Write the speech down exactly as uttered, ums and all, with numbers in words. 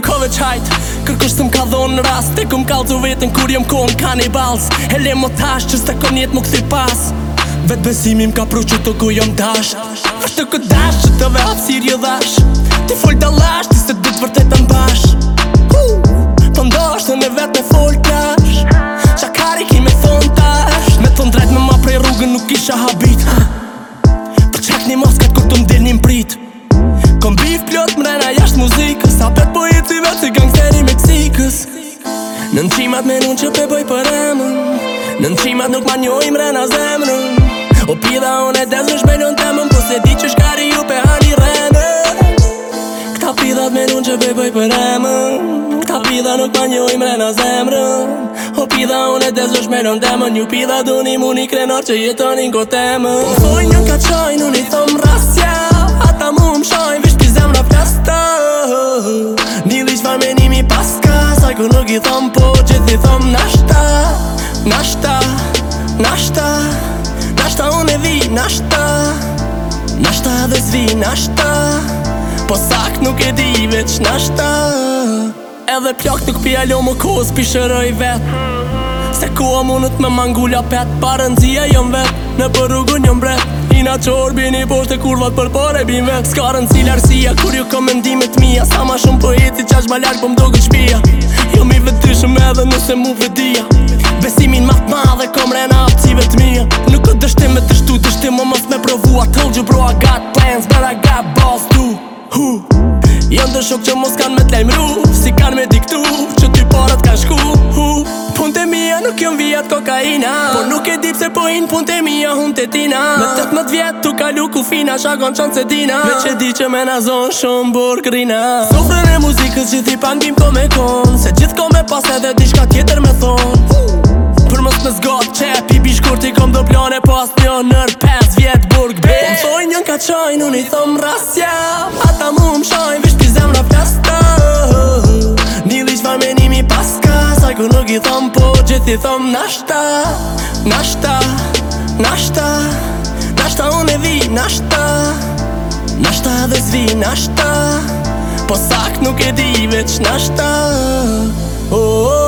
ka veç hajt Kërkush të m'ka dhonë në rast E kom kalzu vetën kur jom konë kanibals E le mo tash që s'te kon jetë më këthi pas Vetë besimi m'ka pru që të ku jom dash Vështë të këtë dash që të ve hapsir jo dhash Ti full të lash, ti se du të vërtet të mbash Po ndosh të në vetë me full cash Shakari ki me thonë tash Me thonë drejt me ma prej rrugën nuk isha habit Për qak një moskat kur të mdil një mprit Kom bif plot mrena jasht muzikës Sa pet po jetë si vetë si gangsteri Meksikës Në në qimat me nun që pe bëj për emën Në në qimat nuk ma njoj mrena zemrën O pida unë e dezë në shmejnë në temën Po se di që shkari ju pe hani rene Këta pidat me nun që pe bëj për emën Këta pida nuk ma njoj mrena zemrën O pida unë e dezë në shmejnë në temën Ju pida du një mu një krenor që jetonin ko temën Po thoj njën ka qojnë unë i thom rasja Ata mu më shojnë vish pi zemra fjasta Një liq far me nimi paska Saj ku nuk i thom po gjithi thom nashta Nashta, nashta Nashta unë e vi nashta Nashta dhe zvi nashta Po sak nuk e di veç nashta Edhe plak nuk pi alo më kohës pi shëroj vet Se koha munët me mangulla pet Parëndzia jom vet Në për rrugun jom bret Ina qor bini poshte kurvat për pare bin vet Ska rëndësi larsia kur ju kom mendimet mija Sa ma shumë poeti qash ma larg po mdo gët shpia Jom i vetyshëm edhe nëse mu vedia Besimin mat madhe kom rena apcive t'mija Nuk o dështim me të shtu dështim o mos me provu I told you bro I got plans but I got balls too Hu Jën të shok që mos kan me t'lejmru Si kan me diktu që ty parat kan shku Hu Pun të mija nuk jom vijat kokaina Po nuk e dip se po in pun të mija hun të tina Me tëtë më t'vjet tu kalu ku fina Shakon qanë se dina Veq e di që me na zonë shumë burg rina Sofrën e muzikës gjithi pangim ko me kon Se gjithë ko me pas edhe dishka tjetër me thon Për mës me zgat qep i bish kur ti kom do plane pas një nër pes vjet burg be Po më thoj njën ka qajnë unë i thom rasja Ata mu më shajnë vish pi zemra fjasta Një liq far me nimi paska Saj ku nuk i thom po gjithi thom nashta Nashta, nashta Nashta unë e vi nashta Nashta dhe zvi nashta Po sak nuk e di veç nashta Oh, oh.